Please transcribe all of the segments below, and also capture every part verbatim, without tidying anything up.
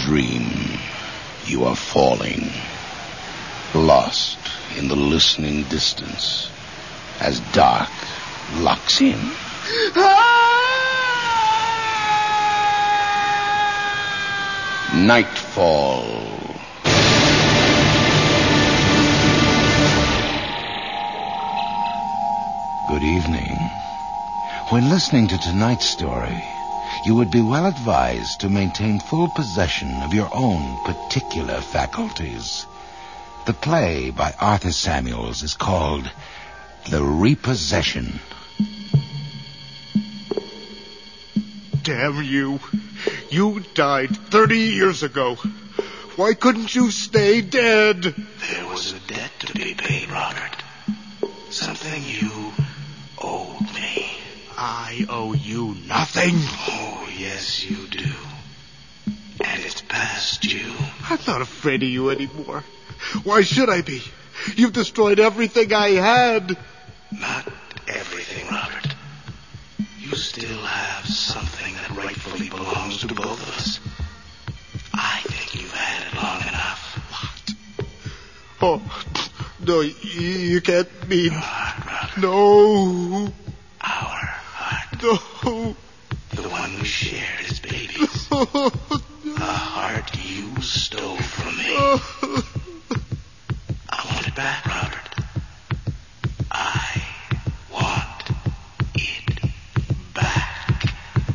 dream, you are falling, lost in the listening distance, as dark locks in. Nightfall. Good evening. When listening to tonight's story, you would be well advised to maintain full possession of your own particular faculties. The play by Arthur Samuels is called The Repossession. Damn you. You died thirty years ago. Why couldn't you stay dead? There was a debt to be paid, Robert. Something you owed me. I owe you nothing. Oh, yes, you do. And it's past you. I'm not afraid of you anymore. Why should I be? You've destroyed everything I had. Not everything, Robert. You still have something that rightfully belongs to both of us. I think you've had it long enough. What? Oh, no, you, you can't mean... Your heart, Robert. No. Our heart. No. The one we shared as babies. The heart you stole from me. I want it back, Robert. I want it back.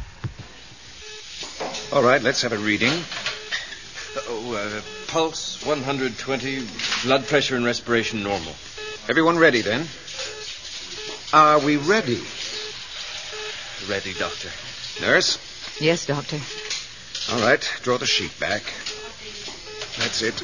All right, let's have a reading. Oh, uh, pulse one hundred twenty, blood pressure and respiration normal. Everyone ready, then? Are we ready? Ready, Doctor. Nurse? Yes, Doctor. All right, draw the sheet back. That's it.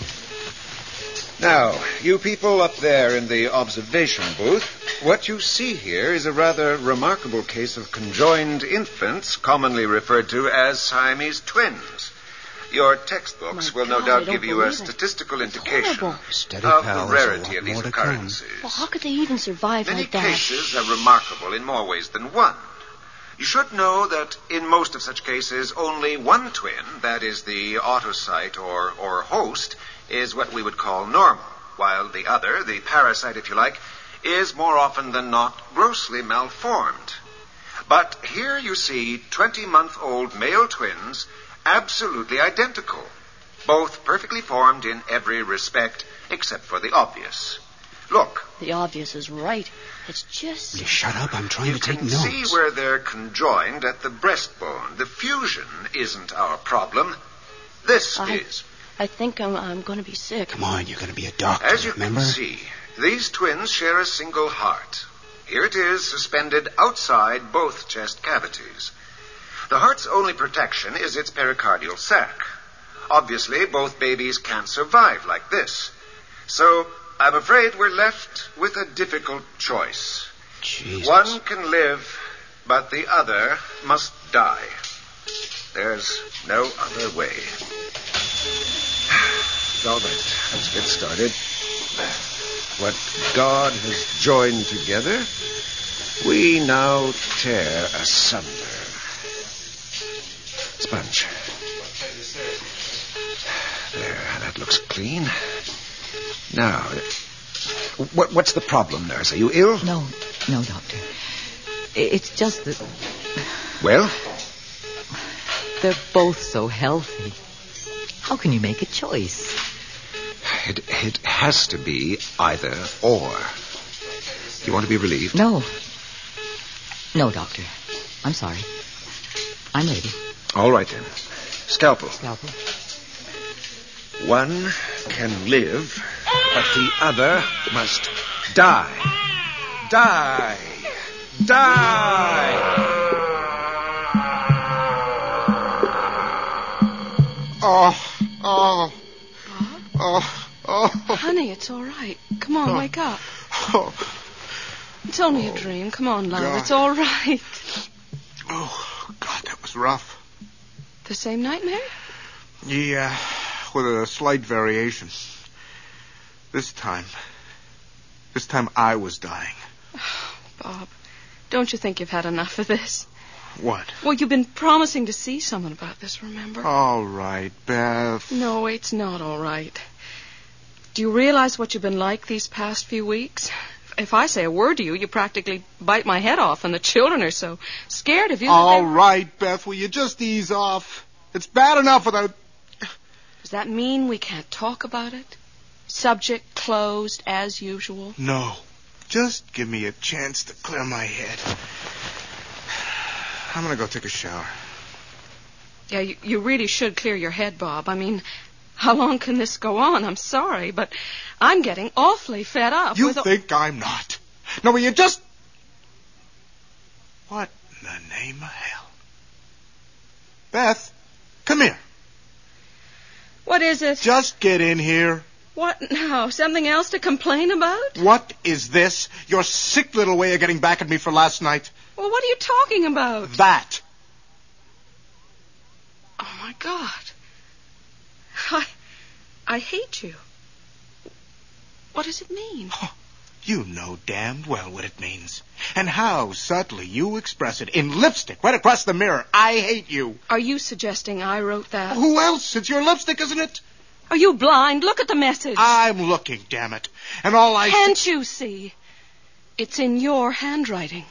Now, you people up there in the observation booth, what you see here is a rather remarkable case of conjoined infants, commonly referred to as Siamese twins. Your textbooks My will God, no doubt I don't give you a believe it. statistical It's indication horrible. Steady, of pal, the there's a rarity lot of these more to come. occurrences. Well, how could they even survive Many like that? cases are remarkable in more ways than one. You should know that in most of such cases, only one twin, that is the autocyte or, or host, is what we would call normal, while the other, the parasite if you like, is more often than not grossly malformed. But here you see twenty-month-old male twins absolutely identical, both perfectly formed in every respect except for the obvious. Look. The obvious is right. It's just... Will you shut up? I'm trying You to take can notes. see where they're conjoined at the breastbone. The fusion isn't our problem. This I, is. I think I'm, I'm going to be sick. Come on, you're going to be a doctor, As you remember? can see, these twins share a single heart. Here it is, suspended outside both chest cavities. The heart's only protection is its pericardial sac. Obviously, both babies can't survive like this. So, I'm afraid we're left with a difficult choice. Jesus. One can live, but the other must die. There's no other way. All right, let's get started. What God has joined together, we now tear asunder. Sponge. There, that looks clean. Now, what, what's the problem, nurse? Are you ill? No, no, Doctor. It's just that Well? they're both so healthy. How can you make a choice? It, it has to be either or. You want to be relieved? No. No, Doctor. I'm sorry. I'm ready. All right, then. Scalpel. Scalpel. One can live, but the other must die. Die. Die. Oh, oh, oh, oh. Honey, it's all right. Come on, Oh. wake up. Oh, It's only a dream. Come on, love. God. It's all right. oh, God, that was rough. The same nightmare? Yeah, with a slight variation. This time, this time I was dying. Bob, don't you think you've had enough of this? What? Well, you've been promising to see someone about this, remember? All right, Beth. No, it's not all right. Do you realize what you've been like these past few weeks? If I say a word to you, you practically bite my head off, and the children are so scared of you. All that right, Beth, will you just ease off? It's bad enough without... Does that mean we can't talk about it? Subject closed as usual? No. Just give me a chance to clear my head. I'm going to go take a shower. Yeah, you, you really should clear your head, Bob. I mean, how long can this go on? I'm sorry, but I'm getting awfully fed up. You with think I'm not? No, will you just... What in the name of hell? Beth, come here. What is it? Just get in here. What now? Something else to complain about? What is this? Your sick little way of getting back at me for last night? Well, what are you talking about? That. Oh, my God. I... I hate you. What does it mean? Oh, you know damned well what it means. And how subtly you express it in lipstick right across the mirror. I hate you. Are you suggesting I wrote that? Who else? It's your lipstick, isn't it? Are you blind? Look at the message. I'm looking, damn it. And all I... Can't you see? It's in your handwriting.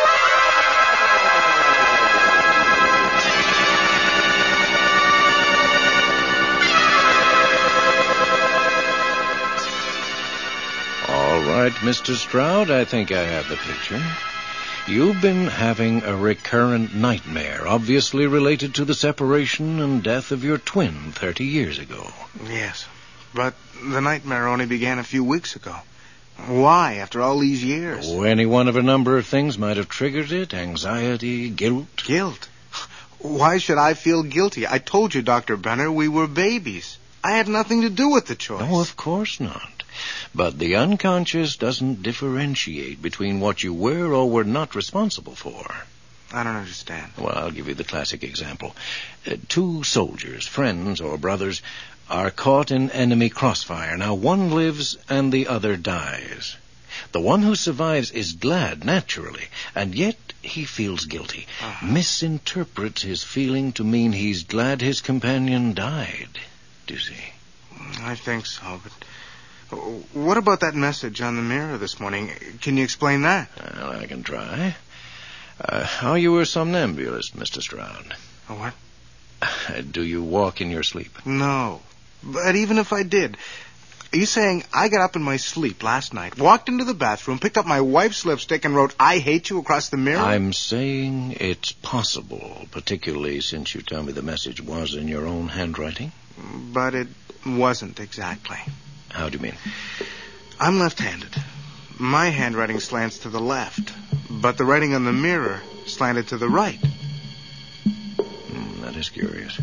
All right, Mister Stroud, I think I have the picture. You've been having a recurrent nightmare, obviously related to the separation and death of your twin thirty years ago. Yes, but the nightmare only began a few weeks ago. Why, after all these years? Oh, any one of a number of things might have triggered it. Anxiety, guilt. Guilt? Why should I feel guilty? I told you, Doctor Brenner, we were babies. I had nothing to do with the choice. No, of course not. But the unconscious doesn't differentiate between what you were or were not responsible for. I don't understand. Well, I'll give you the classic example. Uh, two soldiers, friends or brothers, are caught in enemy crossfire. Now, one lives and the other dies. The one who survives is glad, naturally, and yet he feels guilty. Uh-huh. Misinterprets his feeling to mean he's glad his companion died. Do you see? I think so, but... What about that message on the mirror this morning? Can you explain that? Well, I can try. Uh, are you a somnambulist, Mister Stroud? A what? Uh, do you walk in your sleep? No. But even if I did, are you saying I got up in my sleep last night, walked into the bathroom, picked up my wife's lipstick, and wrote, "I hate you," across the mirror? I'm saying it's possible, particularly since you tell me the message was in your own handwriting. But it wasn't exactly. How do you mean? I'm left-handed. My handwriting slants to the left, but the writing on the mirror slanted to the right. Mm, that is curious.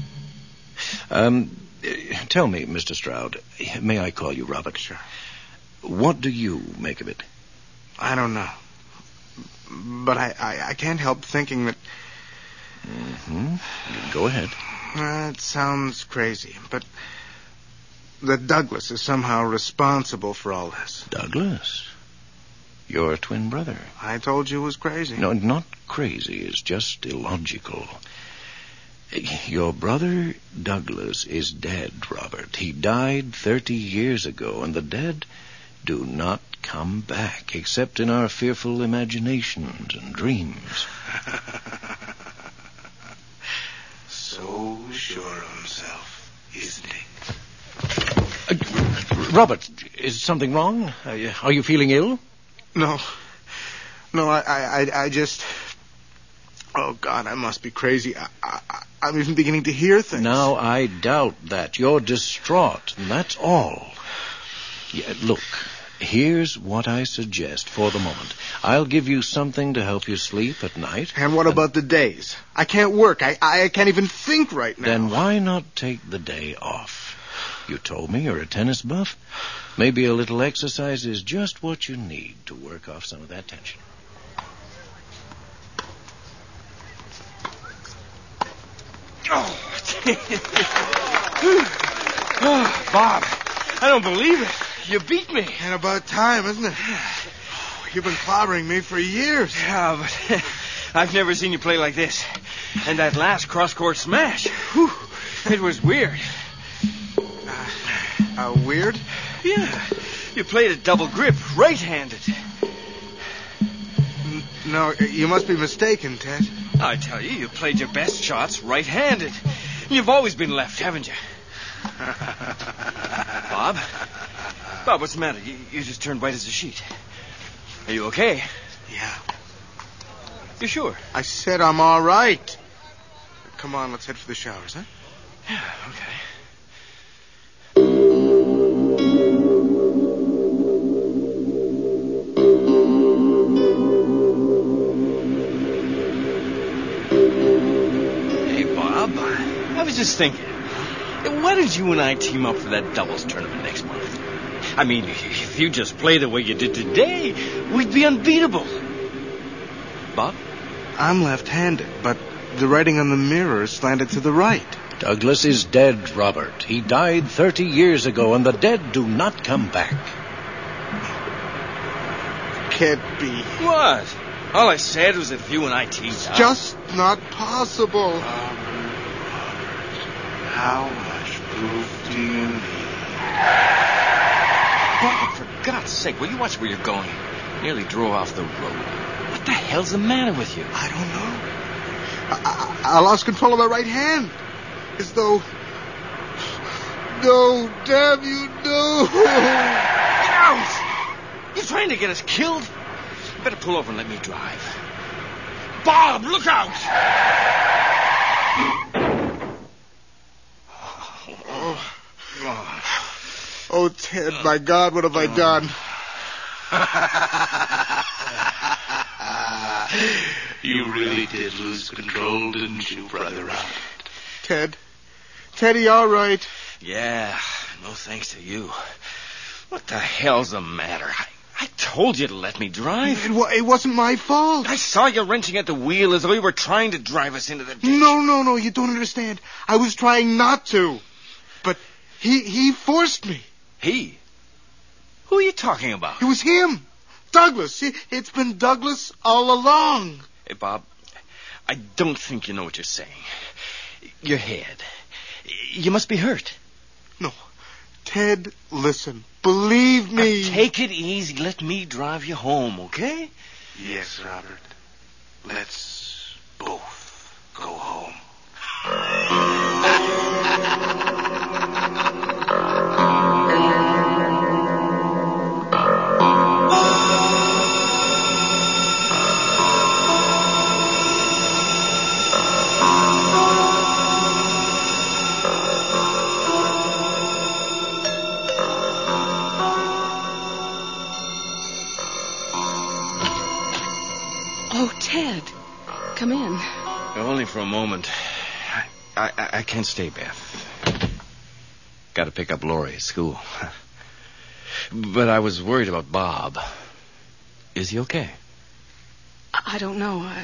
Um, tell me, Mister Stroud, may I call you Robert? Sure. What do you make of it? I don't know. But I, I, I can't help thinking that... Mm-hmm. Go ahead. Uh, it sounds crazy, but... that Douglas is somehow responsible for all this. Douglas? Your twin brother? I told you it was crazy. No, not crazy. It's just illogical. Your brother Douglas is dead, Robert. He died thirty years ago, and the dead do not come back, except in our fearful imaginations and dreams. So sure of himself, isn't he? Uh, Robert, is something wrong? Are you, are you feeling ill? No. No, I, I, I just... Oh, God, I must be crazy. I, I, I'm even beginning to hear things. Now, I doubt that. You're distraught, and that's all. Yeah, look, here's what I suggest for the moment. I'll give you something to help you sleep at night. And what and about the days? I can't work. I, I can't even think right now. Then why not take the day off? You told me you're a tennis buff. Maybe a little exercise is just what you need to work off some of that tension. Oh, oh, Bob, I don't believe it. You beat me. And about time, isn't it? You've been clobbering me for years. Yeah, but I've never seen you play like this. And that last cross-court smash, whew, it was weird. Uh, uh, weird? Yeah. You played a double grip, right-handed. N- no, you must be mistaken, Ted. I tell you, you played your best shots right-handed. You've always been left, haven't you? Bob? Bob, what's the matter? You, you just turned white as a sheet. Are you okay? Yeah. You sure? I said I'm all right. Come on, let's head for the showers, huh? Yeah, okay. Hey, Bob. I was just thinking. Why don't you and I team up for that doubles tournament next month? I mean, if you just play the way you did today, we'd be unbeatable. Bob? I'm left-handed, but the writing on the mirror is slanted to the right. Douglas is dead, Robert. He died thirty years ago, and the dead do not come back. Can't be. What? All I said was that if you and I teamed It's up... just not possible. How much proof do you need? Bob, for God's sake, will you watch where you're going? Nearly drove off the road. What the hell's the matter with you? I don't know. I, I, I lost control of my right hand. As though... No, damn you, no. Get out! You trying to get us killed? You better pull over and let me drive. Bob, look out! Oh, oh Ted, my God, what have I done? You really did lose control, didn't you, Brother Robert? Ted? Teddy, all right? Yeah, no thanks to you. What the hell's the matter? I, I told you to let me drive. It, wa- it wasn't my fault. I saw you wrenching at the wheel as though you were trying to drive us into the ditch. No, no, no, you don't understand. I was trying not to. But he he forced me. He? Who are you talking about? It was him. Douglas. It, it's been Douglas all along. Hey, Bob, I don't think you know what you're saying. Your head. You must be hurt. No. Ted, listen. Believe me. Now, take it easy. Let me drive you home, okay? Yes, Robert. Let's both go home. Oh, Ted. Come in. Only for a moment. I, I, I can't stay, Beth. Got to pick up Laurie at school. But I was worried about Bob. Is he okay? I, I don't know. I,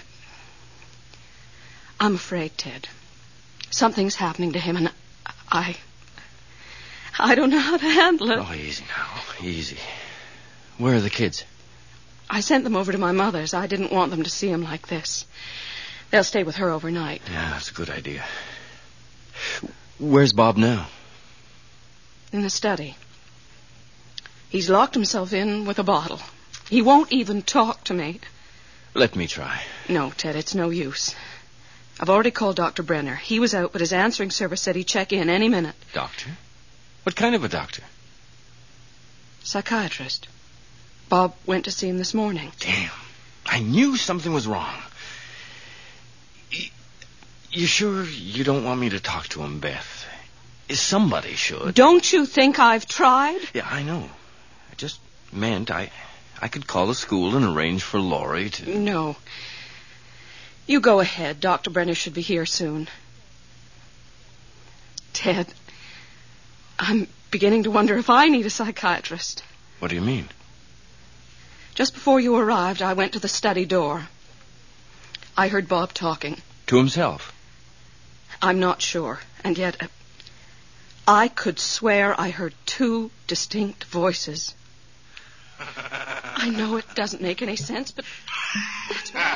I'm afraid, Ted. Something's happening to him, and I... I don't know how to handle it. Oh, easy now. Easy. Where are the kids? I sent them over to my mother's. I didn't want them to see him like this. They'll stay with her overnight. Yeah, that's a good idea. Where's Bob now? In the study. He's locked himself in with a bottle. He won't even talk to me. Let me try. No, Ted, it's no use. I've already called Doctor Brenner. He was out, but his answering service said he'd check in any minute. Doctor? What kind of a doctor? Psychiatrist. Bob went to see him this morning. Damn. I knew something was wrong. Y- You sure you don't want me to talk to him, Beth? Somebody should. Don't you think I've tried? Yeah, I know. I just meant I, I could call the school and arrange for Laurie to... No. You go ahead. Doctor Brenner should be here soon. Ted, I'm beginning to wonder if I need a psychiatrist. What do you mean? Just before you arrived, I went to the study door. I heard Bob talking. To himself? I'm not sure. And yet, uh, I could swear I heard two distinct voices. I know it doesn't make any sense, but that's what...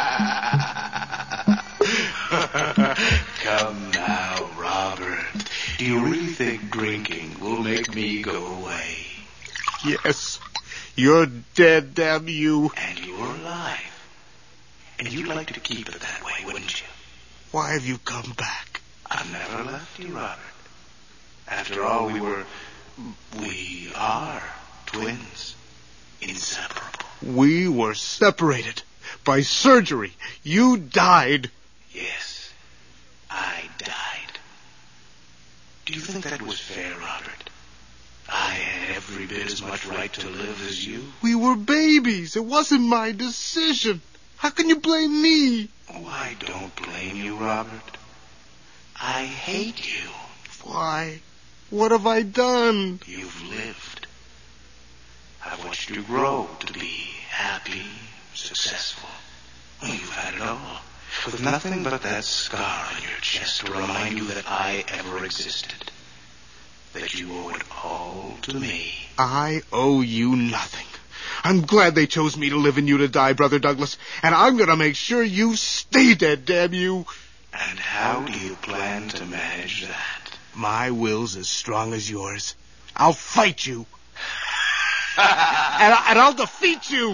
Come now, Robert. Do you really think drinking will make me go away? Yes. You're dead, damn you. And you're alive. And you'd like to keep it that way, wouldn't you? Why have you come back? I've never left you, Robert. After all, we were... We are twins. Inseparable. We were separated by surgery. You died. Yes, I died. Do you think that was fair, Robert? I had every bit as much right to live as you. We were babies. It wasn't my decision. How can you blame me? Oh, I don't blame you, Robert. I hate you. Why? What have I done? You've lived. I've watched you grow to be happy, successful. Well, you've had it all. With nothing but that scar on your chest to remind you that I ever existed. That you owe it all to me. I owe you nothing. I'm glad they chose me to live and you to die, Brother Douglas. And I'm going to make sure you stay dead, damn you. And how do you plan to manage that? My will's as strong as yours. I'll fight you. and, I, and I'll defeat you.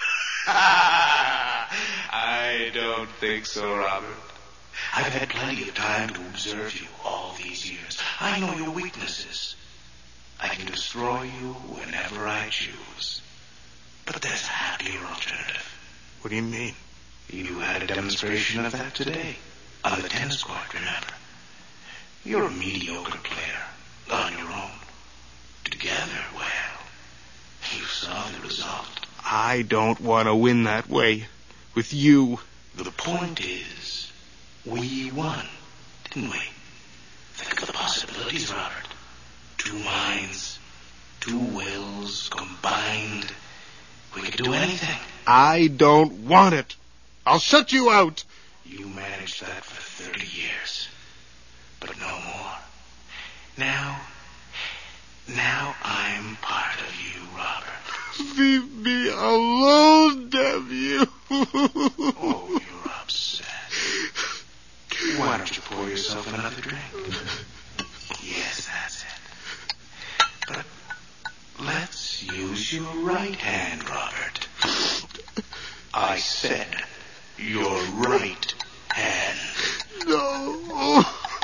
I don't think so, Robert. I've had plenty of time to observe you all these years. I know your weaknesses. I can destroy you whenever I choose. But there's a happier alternative. What do you mean? You had a demonstration of that today. On the tennis court, remember? You're a mediocre player. On your own. Together, well, you saw the result. I don't want to win that way. With you. The point is, we won, didn't we? Think of the possibilities, Robert. Two minds, two wills combined. We could do anything. I don't want it. I'll shut you out. You managed that for thirty years. But no more. Now, now I'm part of you, Robert. Leave me alone, damn you. Oh, you're upset. Why don't you pour yourself another drink? Yes, that's it. But let's use your right hand, Robert. I said your right hand. No.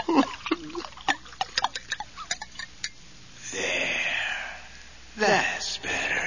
There. That's better.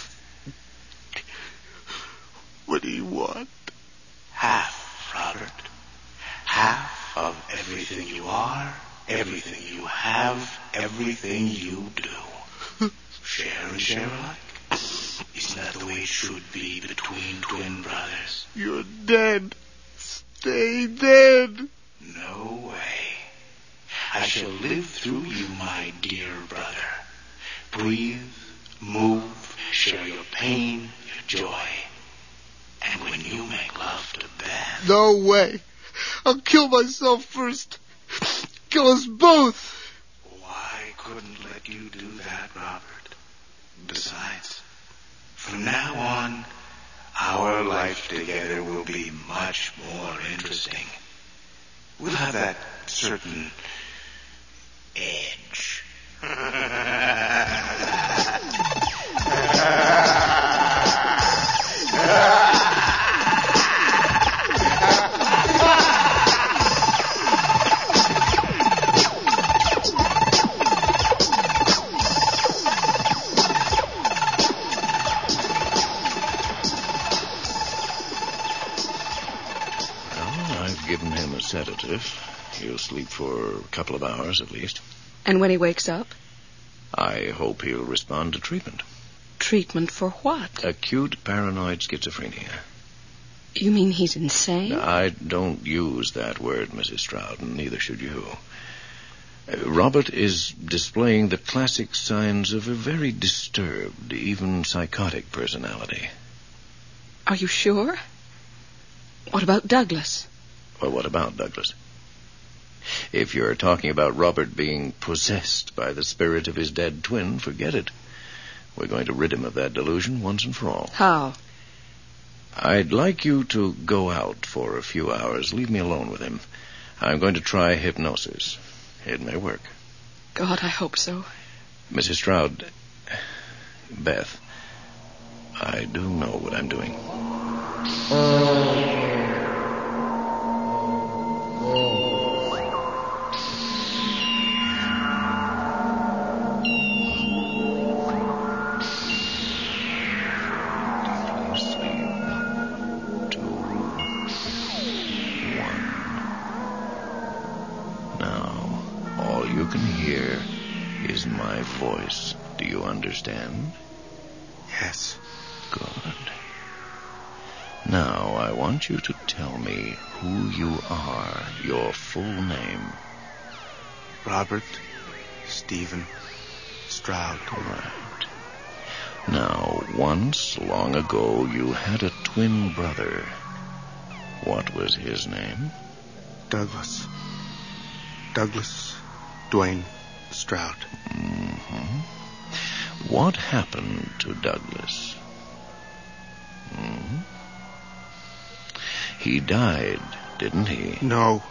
What do you want? Half, Robert. Half of everything you are, everything you have, everything you do. Share and share alike. Isn't that the way it should be between twin brothers? You're dead. Stay dead. No way. I shall live through you, my dear brother. Breathe, move, share your pain, your joy. And when you make love to Beth... No way. I'll kill myself first. Kill us both. Oh, I couldn't let you do that, Robert. Besides, from now on, our life together will be much more interesting. We'll have that certain edge. Given him a sedative. He'll sleep for a couple of hours at least. And when he wakes up? I hope he'll respond to treatment. Treatment for what? Acute paranoid schizophrenia. You mean he's insane? I don't use that word, Missus Stroud, and neither should you. Uh, Robert is displaying the classic signs of a very disturbed, even psychotic personality. Are you sure? What about Douglas? Well, what about Douglas? If you're talking about Robert being possessed by the spirit of his dead twin, forget it. We're going to rid him of that delusion once and for all. How? I'd like you to go out for a few hours. Leave me alone with him. I'm going to try hypnosis. It may work. God, I hope so. Missus Stroud, Beth, I do know what I'm doing. You can hear is my voice. Do you understand? Yes. Good. Now, I want you to tell me who you are, your full name. Robert Stephen Stroud. Right. Now, once, long ago, you had a twin brother. What was his name? Douglas. Douglas Dwayne Stroud. Mm-hmm. What happened to Douglas? Mm-hmm. He died, didn't he? No.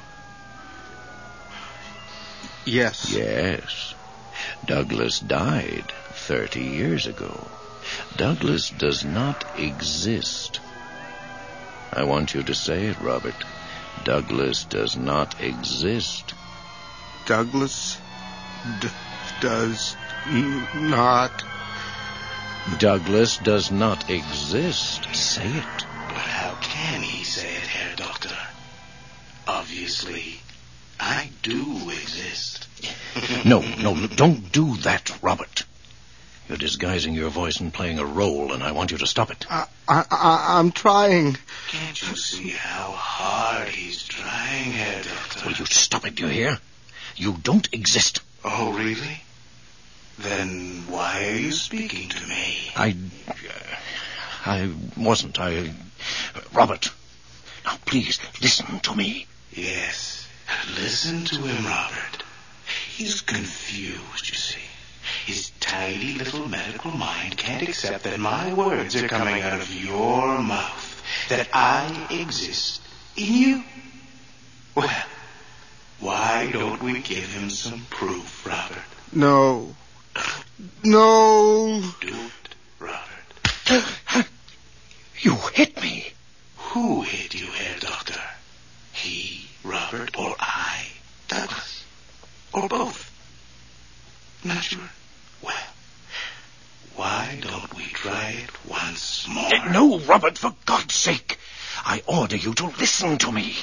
Yes. Yes. Douglas died thirty years ago. Douglas does not exist. I want you to say it, Robert. Douglas does not exist. Douglas d- does n- not... Douglas does not exist. Say it. But how can he say it, Herr Doctor? Obviously, I do exist. No, no, don't do that, Robert. You're disguising your voice and playing a role, and I want you to stop it. I, I, I, I'm trying. Can't you see how hard he's trying, Herr Doctor? Will you stop it, do you hear? You don't exist. Oh, really? Then why are you speaking to me? I... Uh, I wasn't. I... Robert, now please, listen to me. Yes, listen to him, Robert. He's confused, you see. His tiny little medical mind can't accept that my words are coming out of your mouth, that I exist in you. Well, why don't we give him some proof, Robert? No. No. Do it, Robert. You hit me. Who hit you, Herr Doctor? He, Robert, or I, Douglas? Or both? Not sure? Well, why don't we try it once more? Uh, no, Robert, for God's sake. I order you to listen to me.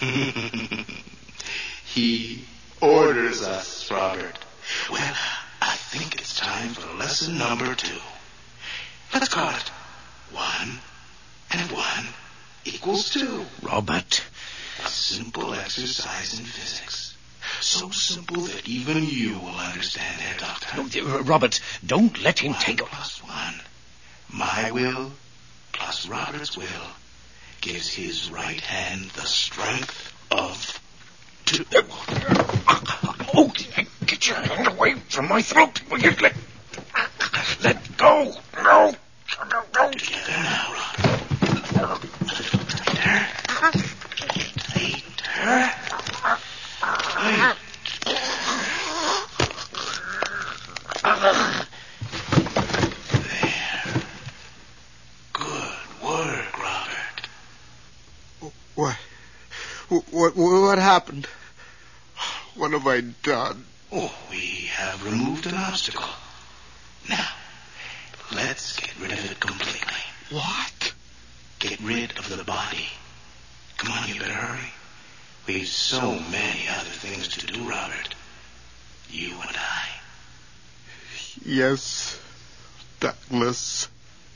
He orders us, Robert. Well, I think it's time for lesson number two. Let's call it one and one equals two. Robert. A simple exercise in physics. So simple that even you will understand, Herr Doctor. No, uh, Robert, don't let him one take... plus one. My will plus Robert's will gives his right hand the strength of two. Oh, get your hand away from my throat. Will you let... Let go. No. No, no. Together now, Robert. Tighter. Tighter. Tight. There. Good work, Robert. What? What? What happened? What have I done? Oh, we have removed an obstacle. Now, let's get rid of it completely. What? Get rid of the body. Come on, you better hurry. We've so many other things to do, Robert. You and I. Yes, Douglas.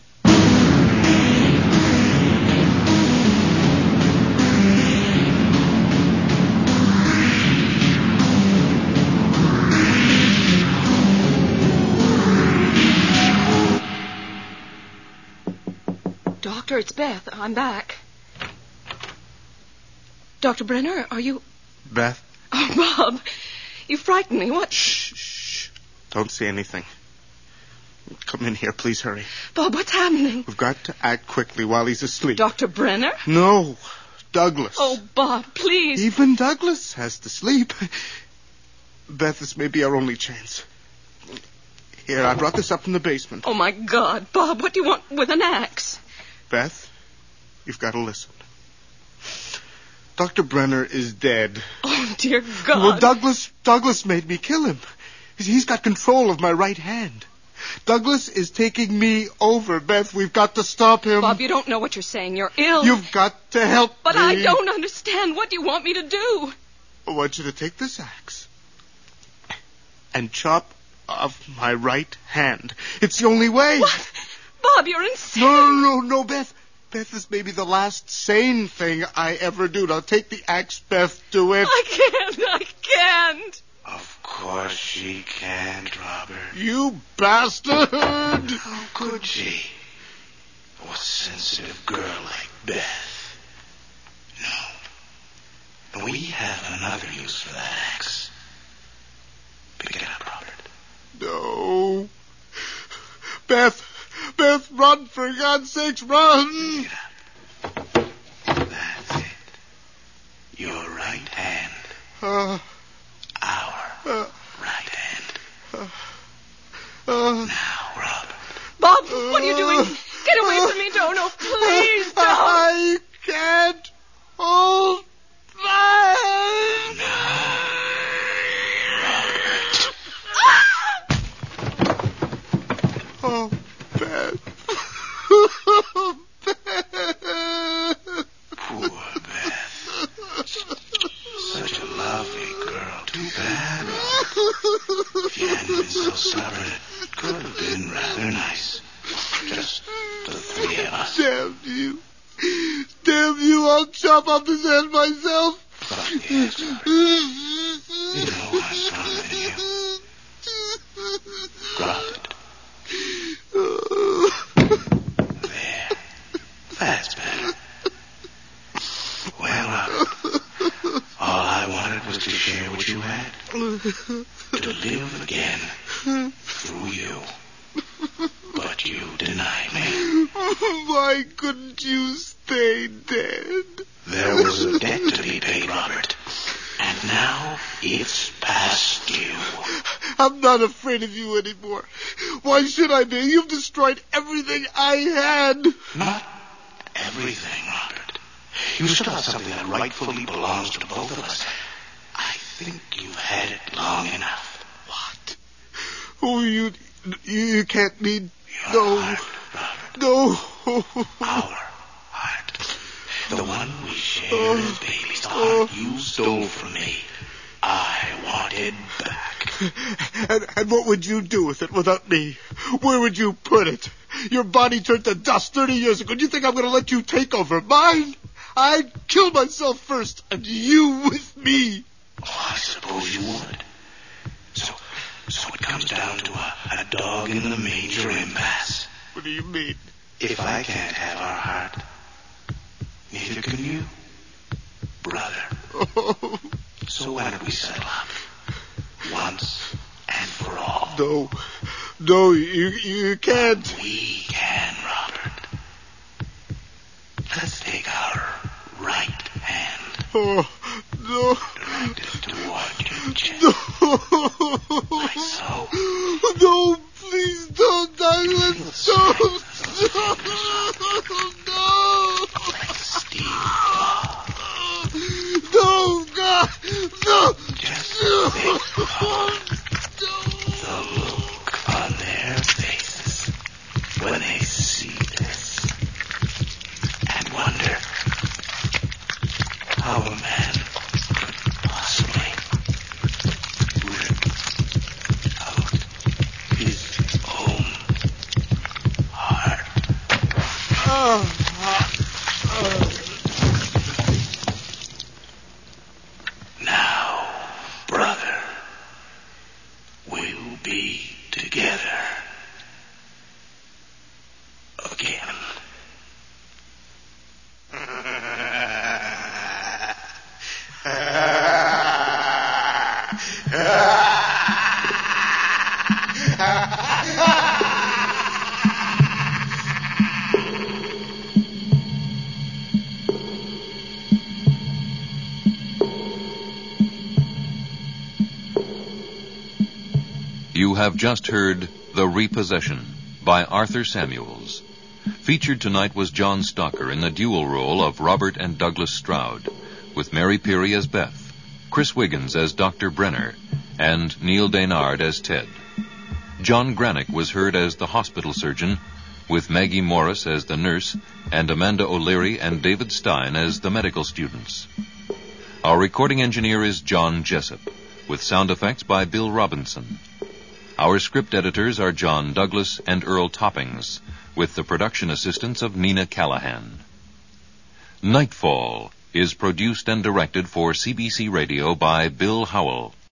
Doctor, it's Beth. I'm back. Doctor Brenner, are you... Beth? Oh, Bob, you frightened me. What? Shh, shh. Don't say anything. Come in here, please hurry. Bob, what's happening? We've got to act quickly while he's asleep. Doctor Brenner? No, Douglas. Oh, Bob, please. Even Douglas has to sleep. Beth, this may be our only chance. Here, I brought this up from the basement. Oh, my God. Bob, what do you want with an axe? Beth, you've got to listen. Doctor Brenner is dead. Oh, dear God. Well, Douglas, Douglas made me kill him. He's got control of my right hand. Douglas is taking me over, Beth. We've got to stop him. Bob, you don't know what you're saying. You're ill. You've got to help but me. But I don't understand. What do you want me to do? I want you to take this axe and chop off my right hand. It's the only way. What? Bob, you're insane. No, no, no, no, Beth. Beth, this may be the last sane thing I ever do. Now, take the axe, Beth. Do it. I can't. I can't. Of course she can't, Robert. You bastard! How could she? A sensitive girl like Beth. No. We have another use for that axe. Pick it up, Robert. No. Beth! Beth, run, for God's sakes, run! Pick it up. That's it. Your right hand. Uh, Our uh, right hand. Uh, uh, now, Robert. Bob, what are you doing? Get away from me, don't. No, please don't. I can't hold my... No. Robert. Oh, Beth. Beth. Poor Beth. Such a lovely girl. Too bad, Robert. If you hadn't been so stubborn, it could have been rather nice. Just the three of us. Damn you. Damn you, I'll chop off his head myself. But yes, Robert. You know I'm stronger than you. Robert. There. That's better. Well, Robert, all I wanted was to share what you had. To live again through you. But you denied me. Why couldn't you stay dead? There was a debt to be paid, Robert. And now it's past due. I'm not afraid of you anymore. Why should I be? You've destroyed everything I had. Not everything, Robert. You still have something that rightfully belongs to both of us. I think you've had it long enough. What? Oh, you... You, you can't mean... Your no. heart, Robert. No. Our heart. The one we shared as babies. The heart you stole from me. I wanted back. And, and what would you do with it without me? Where would you put it? Your body turned to dust thirty years ago. Do you think I'm going to let you take over mine? I'd kill myself first, and you with me. Oh, I suppose you would. So, so it comes down to a, a dog in the manger impasse. What do you mean? If I can't have our heart, neither can you, brother. Oh. So why don't we settle up once and for all? No, no, you you can't. We can, Robert. Let's take our right hand. Oh, no. Direct it toward your chest. No. Like so. No, please don't, Douglas. Don't. No. Like steel claw. No, God. No. Just think about the look on their faces when they see this and wonder how a man You have just heard The Repossession by Arthur Samuels. Featured tonight was John Stalker in the dual role of Robert and Douglas Stroud, with Mary Peary as Beth, Chris Wiggins as Doctor Brenner, and Neil Daynard as Ted. John Granick was heard as the hospital surgeon, with Maggie Morris as the nurse, and Amanda O'Leary and David Stein as the medical students. Our recording engineer is John Jessup, with sound effects by Bill Robinson. Our script editors are John Douglas and Earl Toppings, with the production assistance of Nina Callahan. Nightfall is produced and directed for C B C Radio by Bill Howell.